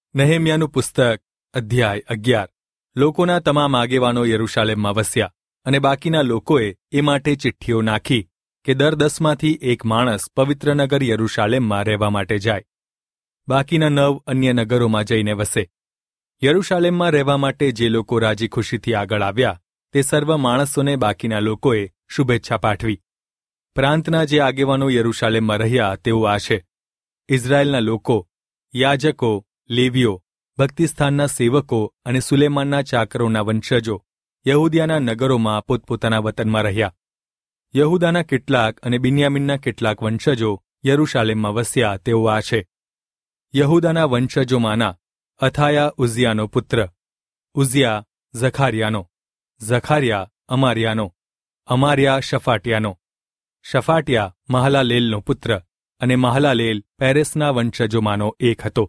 નહેમ્યાનું પુસ્તક અધ્યાય 11. લોકોના તમામ આગેવાનો યરૂશાલેમમાં વસ્યા, અને બાકીના લોકોએ એ માટે ચિઠ્ઠીઓ નાખી કે દર 10માંથી એક માણસ પવિત્ર નગર યરૂશાલેમમાં રહેવા માટે જાય, બાકીના 9 અન્ય નગરોમાં જઈને વસે. યરૂશાલેમમાં રહેવા માટે જે લોકો રાજી ખુશીથી આગળ આવ્યા તે સર્વ માણસોને બાકીના લોકોએ શુભેચ્છા પાઠવી. પ્રાંતના જે આગેવાનો યરૂશાલેમમાં રહ્યા તેઓ આ છે: ઇઝરાયેલના લોકો, યાજકો, લેવીઓ, ભક્તિસ્થાનના સેવકો અને સુલેમાનના ચાકરોના વંશજો યહૂદિયાના નગરોમાં પોતપોતાના વતનમાં રહ્યા. યહૂદાના કેટલાક અને બિન્યામીનના કેટલાક વંશજો યરૂશાલેમમાં વસ્યા તેઓ આ છે: યહૂદાના વંશજોમાંના અથાયા ઉઝિયાનો પુત્ર, ઉઝિયા ઝખારિયાનો, ઝખારિયા અમારિયાનો, અમારિયા શફાટિયાનો, શફાટિયા મહલાલેલનો પુત્ર, અને મહલાલેલ પેરેસના વંશજોમાંનો એક હતો.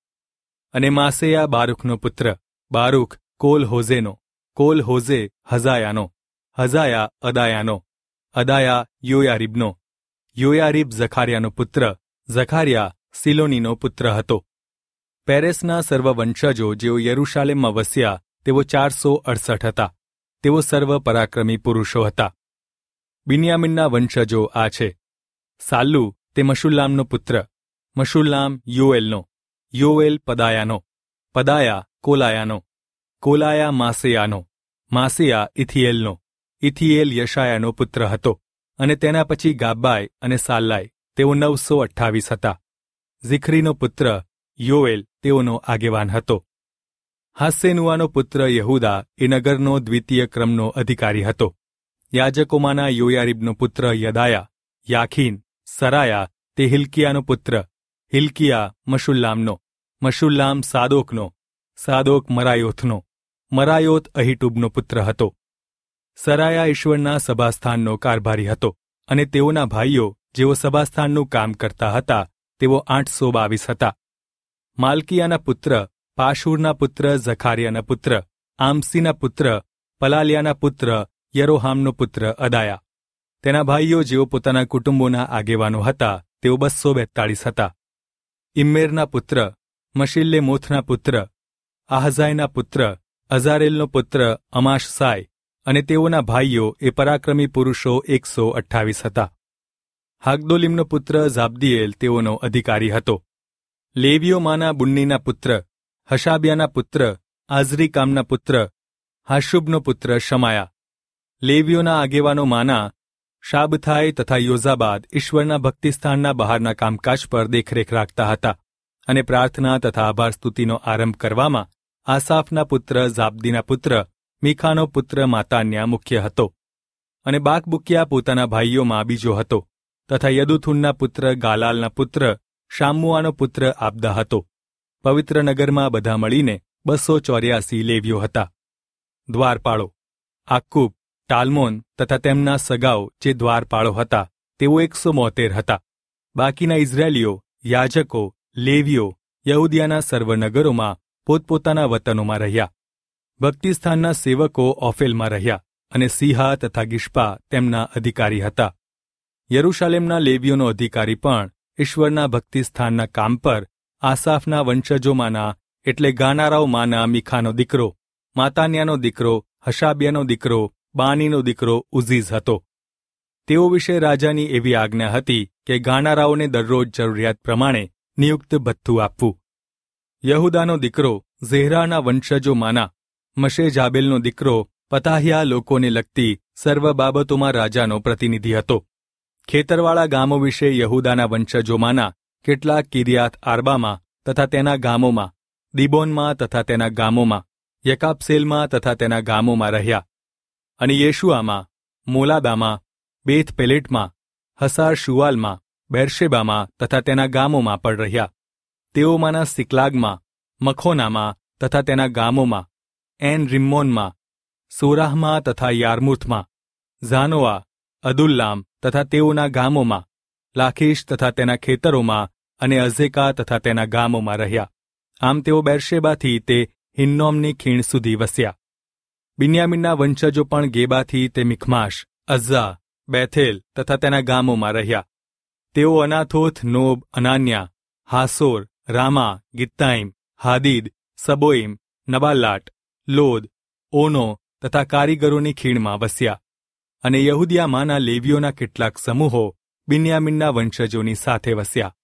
અને માસેયા બારૂખનો પુત્ર, બારૂખ કોલ-હોઝેનો, કોલ-હોઝે હઝાયાનો, હઝાયા અદાયાનો, અદાયા યોયારીબનો, યોયારીબ ઝખારિયાનો પુત્ર, ઝખારિયા સિલોનીનો પુત્ર હતો. પેરેસના સર્વ વંશજો જેઓ યરૂશાલેમમાં વસ્યા તેઓ 468 હતા. તેઓ સર્વ પરાક્રમી પુરુષો હતા. બિન્યામીનના વંશજો આ છે: સાલ્લુ તે મશુલ્લામનો પુત્ર, મશુલ્લામ યોએલનો, યોએલ પદાયાનો, પદાયા કોલાયાનો, કોલાયા માસેયાનો, માસેયા ઇથિએલનો, ઇથિએલ યશાયાનો પુત્ર હતો. અને તેના પછી ગાબાય અને સાલ્લાય તેઓ 928 હતા. ઝિખરીનો પુત્ર યોએલ તેઓનો આગેવાન હતો. હાસ્સેનુઆનો પુત્ર યહૂદા એ નગરનો દ્વિતીય ક્રમનો અધિકારી હતો. યાજકોમાંના યોયારીબનો પુત્ર યદાયા, યાખીન, સરાયા તે હિલ્કિયાનો પુત્ર, હિલ્કિયા મશુલ્લામનો, મશુલ્લામ સાદોકનો, સાદોક મરાયોથનો, મરાયોત અહીટુબનો પુત્ર હતો. સરાયા ઈશ્વરના સભાસ્થાનનો કારભારી હતો, અને તેઓના ભાઈઓ જેઓ સભાસ્થાનનું કામ કરતા હતા તેઓ 822 હતા. માલ્કિયાના પુત્ર, પાશુરના પુત્ર ઝખારિયાના પુત્ર, આમસીના પુત્ર, પલાલિયાના પુત્ર, યરોહામનો પુત્ર અદાયા. તેના ભાઈઓ જેઓ પોતાના કુટુંબોના આગેવાનો હતા તેઓ 242 હતા. ઇમ્મેરના પુત્ર, મશિલ્લેમોથના પુત્ર, આહઝાયના પુત્ર, અઝારેલનો પુત્ર અમાશસાય, અને તેઓના ભાઈઓ એ પરાક્રમી પુરુષો 128 હતા. હાગદોલીમનો પુત્ર ઝાબદિયેલ તેઓનો અધિકારી હતો. લેવીઓમાંના બુન્નીના પુત્ર, હશાબ્યાના પુત્ર, આઝરીકામના પુત્ર, હાશુબનો પુત્ર શમાયા. લેવીઓના આગેવાનોમાંના શાબથાય તથા યોઝાબાદ ઈશ્વરના ભક્તિસ્થાનના બહારના કામકાજ પર દેખરેખ રાખતા હતા, અને પ્રાર્થના તથા આભાર સ્તુતિનો આરંભ કરવામાં આસાફના પુત્ર ઝાબદીના પુત્ર મીખાનો પુત્ર માતાન્યા મુખ્ય હતો. અને બાકબુકિયા પોતાના ભાઈઓમાં બીજો હતો, તથા યદુથુનના પુત્ર ગાલાલના પુત્ર શામ્મુઆનો પુત્ર આબદા હતો. પવિત્ર નગરમાં બધા મળીને 284 લેવીઓ હતા. દ્વારપાળો, આક્કુબ, ટાલ્મોન તથા તેમના સગાઓ જે દ્વારપાળો હતા તેઓ 172 હતા. બાકીના ઇઝરાયેલીઓ, યાજકો, લેવીઓ યહૂદિયાના સર્વ નગરોમાં પોતપોતાના વતનોમાં રહ્યા. ભક્તિસ્થાનના સેવકો ઓફેલમાં રહ્યા, અને સીહા તથા ગિશ્પા તેમના અધિકારી હતા. યરૂશાલેમના લેવીઓનો અધિકારી પણ ઈશ્વરના ભક્તિસ્થાનના કામ પર આસાફના વંશજોમાંના એટલે ગાનારાઓમાંના મીખાનો દીકરો, માતાન્યાનો દીકરો, હશાબ્યાનો દીકરો, બાનીનો દીકરો ઉઝીઝ હતો. તેઓ વિશે રાજાની એવી આજ્ઞા હતી કે ગાનારાઓને દરરોજ જરૂરિયાત પ્રમાણે નિયુક્ત ભથ્થું આપવું. યહૂદાનો દીકરો ઝેહરાના વંશજોમાંના મશેજાબેલનો દીકરો પતાહ્યા લોકોને લગતી સર્વ બાબતોમાં રાજાનો પ્રતિનિધિ હતો. ખેતરવાળા ગામો વિશે યહૂદાના વંશજોમાંના કેટલાક કિર્યાત આર્બામાં તથા તેના ગામોમાં, દીબોનમાં તથા તેના ગામોમાં, યકાબસેલમાં તથા તેના ગામોમાં રહ્યા. અને યેશુઆમાં, મોલાદામાં, બેથ પેલેટમાં, હસાર શુઆલમાં, બેરશેબામાં તથા તેના ગામોમાં પણ રહ્યા. તેઓમાંના સિકલાગમાં, મખોનામાં તથા તેના ગામોમાં, એન રિમ્મોનમાં, સોરાહમાં તથા યાર્મુથમાં, ઝાનોઆ, અદુલ્લામ તથા તેઓના ગામોમાં, લાખીશ તથા તેના ખેતરોમાં, અને અઝેકા તથા તેના ગામોમાં રહ્યા. આમ તેઓ બેરશેબાથી તે હિન્નોમની ખીણ સુધી વસ્યા. બિન્યામીનના વંશજો પણ ગેબાથી તે મિખમાશ, અઝ્ઝા, બેથેલ તથા તેના ગામોમાં રહ્યા. તેઓ અનાથોથ, નોબ, અનાન્યા, હાસોર, રામા, ગિત્તાઈમ, હાદીદ, સબોઈમ, નબાલાટ, લોદ, ઓનો તથા કારીગરોની ખીણમાં વસ્યા. અને યહૂદિયામાંના લેવીઓના કેટલાક સમૂહો બિન્યામીનના વંશજોની સાથે વસ્યા.